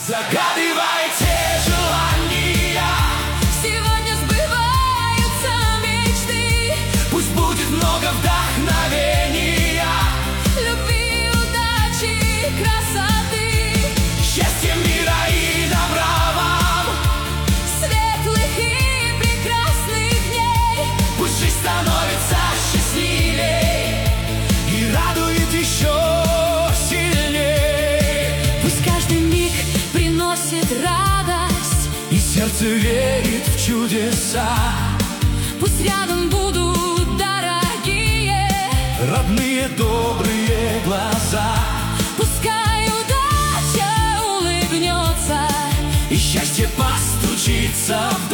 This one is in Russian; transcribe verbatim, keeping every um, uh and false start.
Загадывайте желания, сегодня сбываются мечты. пусть будет много вдохновения, Любви, удачи, красоты, счастья, мира и добра вам, светлых и прекрасных дней. пусть жизнь становится счастливей и радует еще сильней. Пусть каждый миг приносит радость, И сердце верит в чудеса, пусть рядом будут дорогие, родные добрые глаза. пускай удача улыбнется, И счастье постучится в